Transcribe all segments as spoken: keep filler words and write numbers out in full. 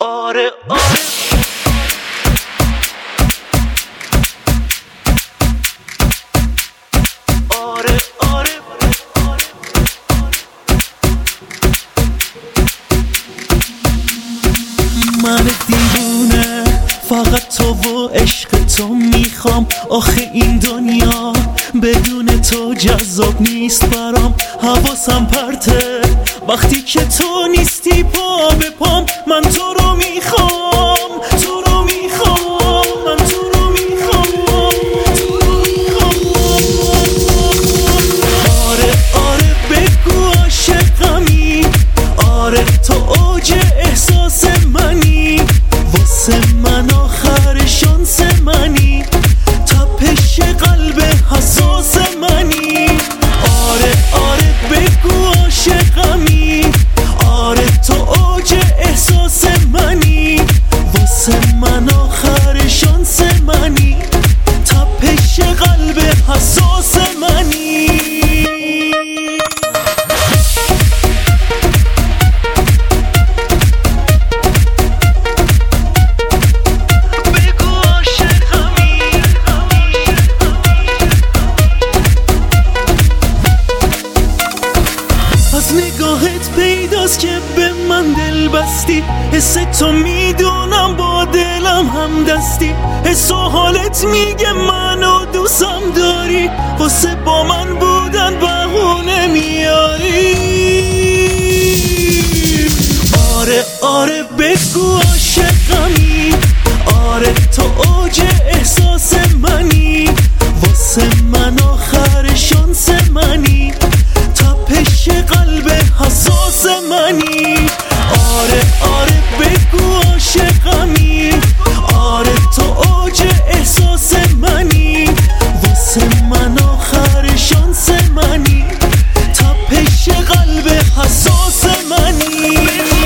آره آره آره آره من دیوونه فقط تو و عشق تو میخوام. آخه این دنیا بدون تو جذاب نیست برام. حواسم پرته وقتی که تو نیستی، پا به پام من تو رو میخوام، تو رو میخوام، من تو رو میخوام، تو رو میخوام. آره آره بگو عاشقمی، آره تو اوج احساس منی، واسه من آخر شانس منی، تپش قلب حساس منی. آره آره بگو عاشقمی، آره تو اوج احساس منی، واسه من آخر شانس منی، تپش قلب حساس منی. نگاهت پیداست که به من دل بستی، حس تو میدونم با دلم هم دستی، حس و حالت میگه منو دوستم داری، واسه با من بودن بهونه میاری. آره آره بگو عاشقمی، آره تو اوج احساس منی، واسه من آخر شانس منی، تپش قلب حساس منی. آره آره بگو عاشقمی، آره تو اوج احساس منی، واسه من آخر شانس منی، تپش قلب حساس منی.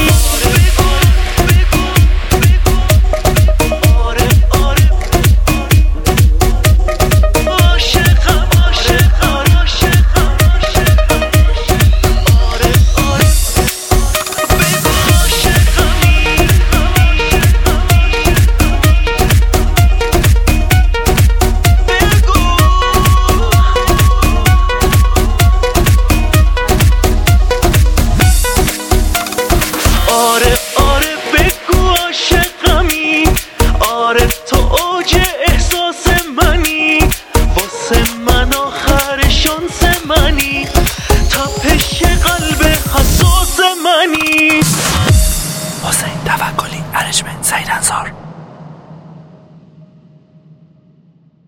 آره آره بگو عاشقمی، آره تو اوج احساس منی، واسه من آخر شانس منی، تپش قلب حساس منی. حسین توکلی، ارنجمنت سعید انصار.